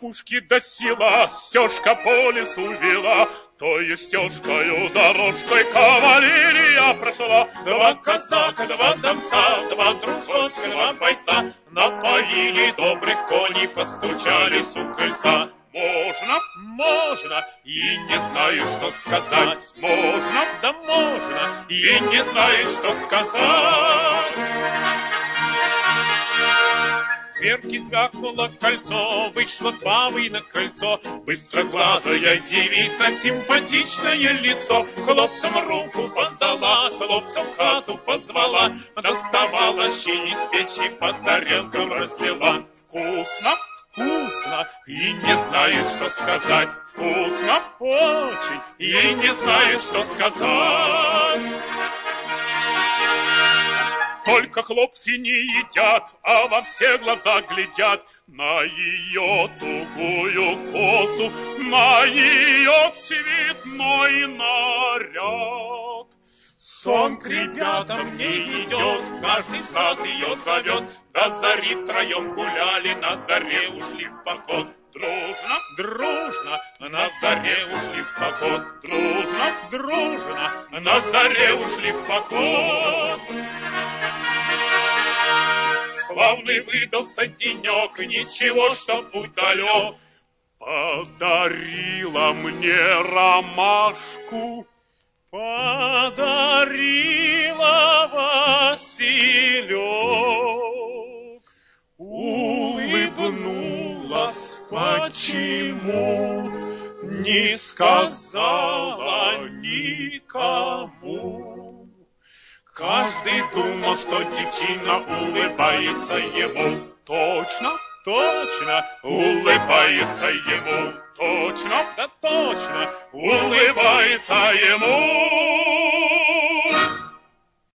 опушки до села стежка по лесу вела. Тою стежкою дорожкой кавалерия прошла. Два казака, два донца, два дружочка, два бойца напоили добрых коней, постучались у крыльца. Можно, можно, и не знаю, что сказать. Можно, да можно, и не знаю, что сказать. Дверки звякнуло кольцо, вышла бабой на крыльцо. Быстроглазая девица, симпатичное лицо. Хлопцам руку подала, хлопцам хату позвала. Доставала щи из печи, по тарелкам разлила. Вкусно, вкусно, и не знаю, что сказать. Вкусно, очень, и не знаю, что сказать. Только хлопцы не едят, а во все глаза глядят на ее тугую косу, на ее цветной наряд. Сон к ребятам не идет, каждый в сад ее зовет. До зари втроем гуляли, на заре ушли в поход. Дружно, дружно, на заре ушли в поход. Дружно, дружно, на заре ушли в поход. Славный выдался денек, ничего, что путь далек. Подарила мне ромашку, подарила Василек. Улыбнулась, почему не сказала никому. Каждый думал, что девчина улыбается ему. Точно, точно, улыбается ему. Точно, да точно, улыбается ему.